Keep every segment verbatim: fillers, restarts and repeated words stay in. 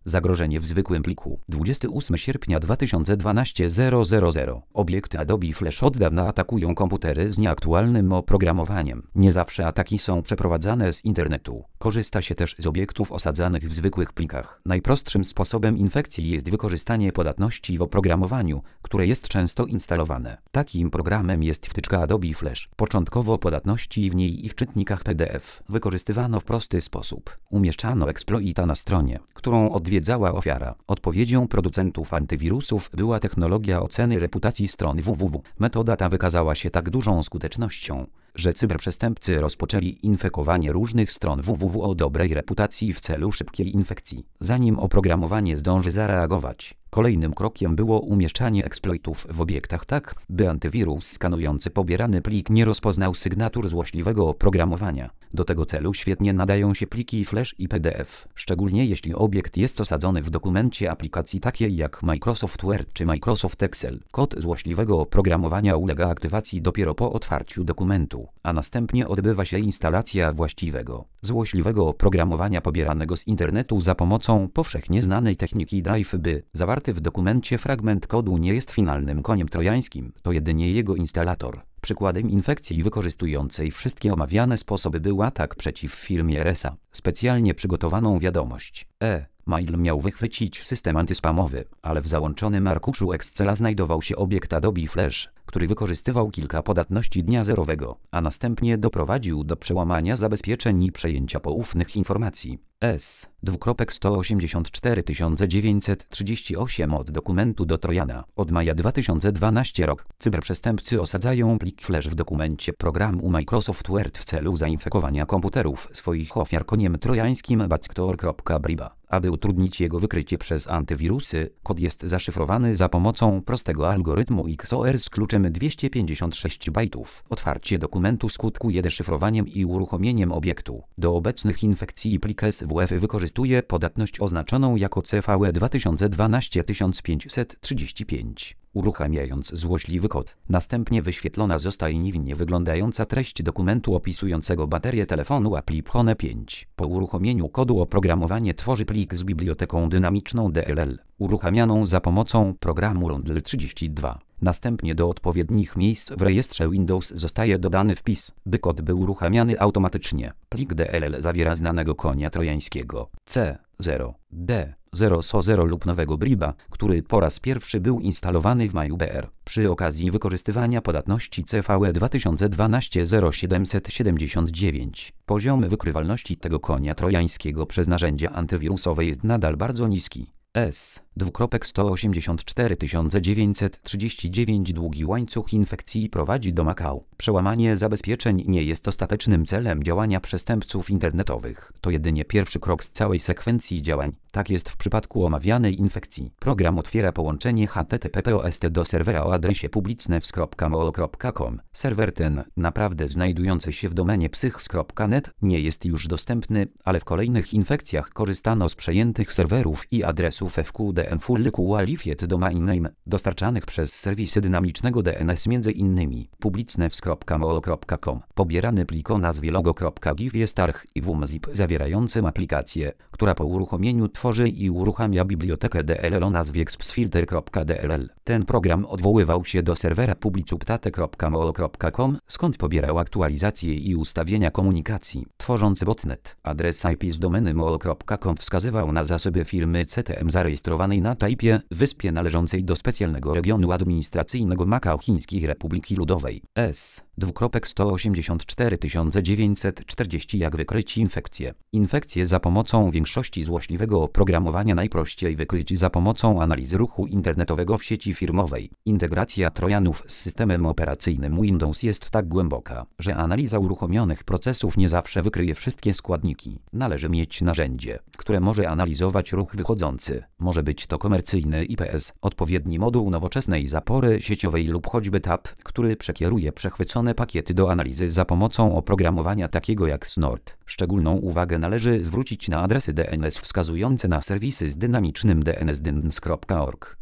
Zagrożenie w zwykłym pliku. dwudziestego ósmego sierpnia dwa tysiące dwunastego zero zero zero. Obiekty Adobe Flash od dawna atakują komputery z nieaktualnym oprogramowaniem. Nie zawsze ataki są przeprowadzane z internetu. Korzysta się też z obiektów osadzanych w zwykłych plikach. Najprostszym sposobem infekcji jest wykorzystanie podatności w oprogramowaniu, które jest często instalowane. Takim programem jest wtyczka Adobe Flash. Początkowo podatności w niej i w czytnikach P D F wykorzystywano w prosty sposób. Umieszczano eksploita na stronie, którą odwiedzała ofiara. Odpowiedzią producentów antywirusów była technologia oceny reputacji stron www. Metoda ta wykazała się tak dużą skutecznością, że cyberprzestępcy rozpoczęli infekowanie różnych stron www o dobrej reputacji w celu szybkiej infekcji, zanim oprogramowanie zdąży zareagować. Kolejnym krokiem było umieszczanie eksploitów w obiektach tak, by antywirus skanujący pobierany plik nie rozpoznał sygnatur złośliwego oprogramowania. Do tego celu świetnie nadają się pliki Flash i P D F, szczególnie jeśli obiekt jest osadzony w dokumencie aplikacji takiej jak Microsoft Word czy Microsoft Excel. Kod złośliwego oprogramowania ulega aktywacji dopiero po otwarciu dokumentu, a następnie odbywa się instalacja właściwego, złośliwego oprogramowania pobieranego z internetu za pomocą powszechnie znanej techniki drive-by. Zawarty w dokumencie fragment kodu nie jest finalnym koniem trojańskim, to jedynie jego instalator. Przykładem infekcji wykorzystującej wszystkie omawiane sposoby był atak przeciw firmie R S A. Specjalnie przygotowaną wiadomość e-mail miał wychwycić system antyspamowy, ale w załączonym arkuszu Excela znajdował się obiekt Adobe Flash, który wykorzystywał kilka podatności dnia zerowego, a następnie doprowadził do przełamania zabezpieczeń i przejęcia poufnych informacji. S. sto osiemdziesiąt cztery tysiące dziewięćset trzydzieści osiem od dokumentu do Trojana. Od maja dwa tysiące dwunastego rok. Cyberprzestępcy osadzają plik Flash w dokumencie programu Microsoft Word w celu zainfekowania komputerów swoich ofiar koniem trojańskim backdoor.briba. Aby utrudnić jego wykrycie przez antywirusy, kod jest zaszyfrowany za pomocą prostego algorytmu X O R z kluczem dwieście pięćdziesiąt sześć bajtów. Otwarcie dokumentu skutkuje deszyfrowaniem i uruchomieniem obiektu. Do obecnych infekcji plik S W F wykorzystuje podatność oznaczoną jako C V E dwa tysiące dwanaście tysiąc pięćset trzydzieści pięć. Uruchamiając złośliwy kod, następnie wyświetlona zostaje niewinnie wyglądająca treść dokumentu opisującego baterię telefonu Apple iPhone pięć. Po uruchomieniu kodu oprogramowanie tworzy plik z biblioteką dynamiczną D L L, uruchamianą za pomocą programu Rondel trzydzieści dwa. Następnie do odpowiednich miejsc w rejestrze Windows zostaje dodany wpis, by kod był uruchamiany automatycznie. Plik D L L zawiera znanego konia trojańskiego C zero D zero S O zero lub nowego Briba, który po raz pierwszy był instalowany w maju B R. Przy okazji wykorzystywania podatności C V E dwa tysiące dwanaście zero siedemset siedemdziesiąt dziewięć. Poziom wykrywalności tego konia trojańskiego przez narzędzia antywirusowe jest nadal bardzo niski. S. sto osiemdziesiąt cztery tysiące dziewięćset trzydzieści dziewięć długi łańcuch infekcji prowadzi do Macau. Przełamanie zabezpieczeń nie jest ostatecznym celem działania przestępców internetowych. To jedynie pierwszy krok z całej sekwencji działań. Tak jest w przypadku omawianej infekcji. Program otwiera połączenie H T T P O S do serwera o adresie publiczne.ws kropka mol kropka com. Serwer ten, naprawdę znajdujący się w domenie psychs kropka net, nie jest już dostępny, ale w kolejnych infekcjach korzystano z przejętych serwerów i adresów F Q D N Full Qualified Domain Name, dostarczanych przez serwisy dynamicznego D N S m.in. publiczne.ws kropka mol kropka com. Pobierany plik o nazwie logo.gif jest archiwum-zip zawierającym aplikację, która po uruchomieniu tworzy i uruchamia bibliotekę D L L o nazwie xpsfilter kropka d l l. Ten program odwoływał się do serwera publicuptate kropka mol kropka com, skąd pobierał aktualizacje i ustawienia komunikacji. Tworząc botnet, adres I P z domeny mol kropka com wskazywał na zasoby firmy C T M zarejestrowanej na Tajpie, wyspie należącej do specjalnego regionu administracyjnego Makao Chińskiej Republiki Ludowej. S. sto osiemdziesiąt cztery tysiące dziewięćset czterdzieści Jak wykryć infekcję. Infekcję za pomocą większości złośliwego oprogramowania najprościej wykryć za pomocą analizy ruchu internetowego w sieci firmowej. Integracja trojanów z systemem operacyjnym Windows jest tak głęboka, że analiza uruchomionych procesów nie zawsze wykryje wszystkie składniki. Należy mieć narzędzie, które może analizować ruch wychodzący. Może być to komercyjny I P S, odpowiedni moduł nowoczesnej zapory sieciowej lub choćby T A P, który przekieruje przechwycone pakiety do analizy za pomocą oprogramowania takiego jak Snort. Szczególną uwagę należy zwrócić na adresy D N S wskazujące na serwisy z dynamicznym D N S dyns kropka org.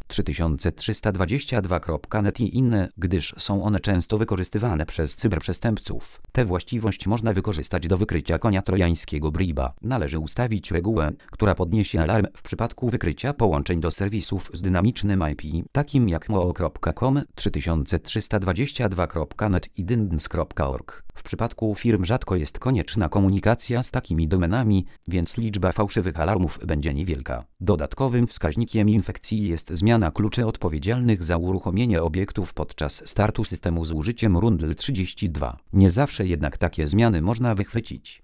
trzy tysiące trzysta dwadzieścia dwa kropka net i inne, gdyż są one często wykorzystywane przez cyberprzestępców. Tę właściwość można wykorzystać do wykrycia konia trojańskiego Briba. Należy ustawić regułę, która podniesie alarm w przypadku wykrycia połączeń do serwisów z dynamicznym I P, takim jak mo kropka com, trzy tysiące trzysta dwadzieścia dwa kropka net i dyndns kropka org. W przypadku firm rzadko jest konieczna komunikacja z takimi domenami, więc liczba fałszywych alarmów będzie niewielka. Dodatkowym wskaźnikiem infekcji jest zmiana kluczy odpowiedzialnych za uruchomienie obiektów podczas startu systemu z użyciem Rundle trzydzieści dwa. Nie zawsze jednak takie zmiany można wychwycić.